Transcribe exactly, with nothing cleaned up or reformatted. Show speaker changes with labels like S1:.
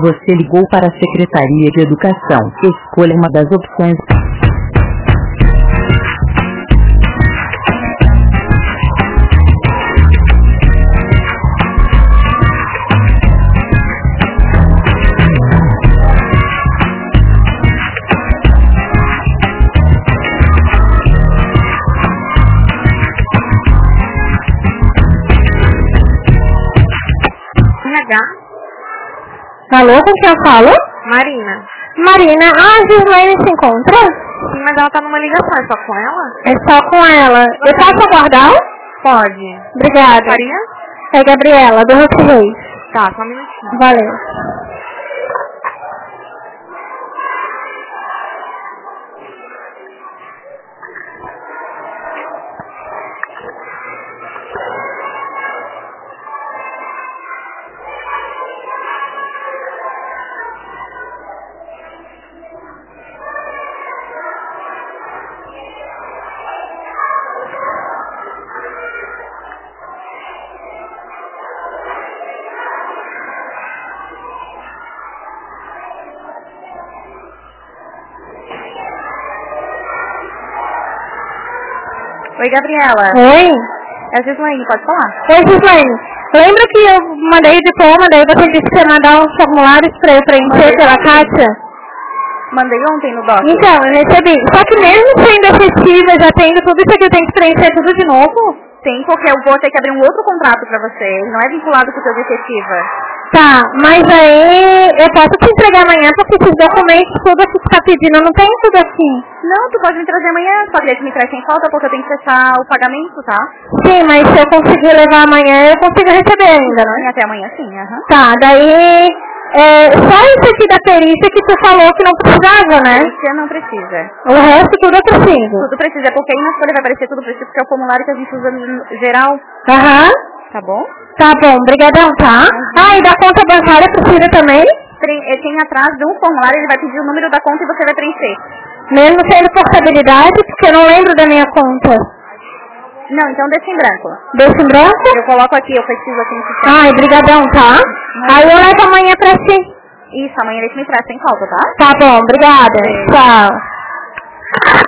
S1: Você ligou para a Secretaria de Educação. Escolha uma das opções.
S2: Alô, com quem eu falo?
S3: Marina.
S2: Marina, ah, a Gislaine se encontra?
S3: Sim, mas ela tá numa ligação, é só com ela?
S2: É só com ela. Eu posso aguardar?
S3: Pode.
S2: Obrigada.
S3: Maria?
S2: É Gabriela, do Rock Reis.
S3: Tá, só um minutinho.
S2: Valeu.
S3: Oi, Gabriela.
S2: Oi?
S3: É a Gislaine, pode falar?
S2: Oi, Gislaine. Lembra que eu mandei o diploma, daí você disse que ia mandar uns formulários pra eu preencher pela Kátia?
S3: Mandei ontem no doc.
S2: Então, eu recebi. Só que mesmo sendo efetiva, já tendo tudo isso aqui, eu tenho que preencher tudo de novo?
S3: Sim, porque eu vou ter que abrir um outro contrato pra você. Ele não é vinculado com o seu de efetiva.
S2: Tá, mas aí eu posso te entregar amanhã, porque esses documentos, tudo aqui que tá pedindo, eu não tenho tudo aqui.
S3: Não, tu pode me trazer amanhã, só que me traz sem falta, porque eu tenho que fechar o pagamento, tá?
S2: Sim, mas se eu conseguir levar amanhã, eu consigo receber ainda, né?
S3: Sim, até amanhã sim, aham. Uhum.
S2: Tá, daí, é, só isso aqui da perícia que tu falou que não precisava, né?
S3: Perícia não precisa.
S2: O resto tudo eu preciso.
S3: Tudo precisa, é porque aí na folha vai aparecer tudo preciso, porque é o formulário que a gente usa no geral.
S2: Aham.
S3: Tá bom?
S2: Tá bom, brigadão, tá? Uhum. Ah, e da conta bancária precisa também?
S3: Tem atrás de um formulário, ele vai pedir o número da conta e você vai preencher.
S2: Mesmo sendo portabilidade, porque eu não lembro da minha conta.
S3: Não, então deixa em branco.
S2: Deixa em branco?
S3: Eu coloco aqui, eu preciso aqui no sistema.
S2: Ai, brigadão, tá? Uhum. Aí eu levo amanhã pra ti.
S3: Isso, amanhã ele me traz sem falta, tá?
S2: Tá bom, obrigada. É. Tchau.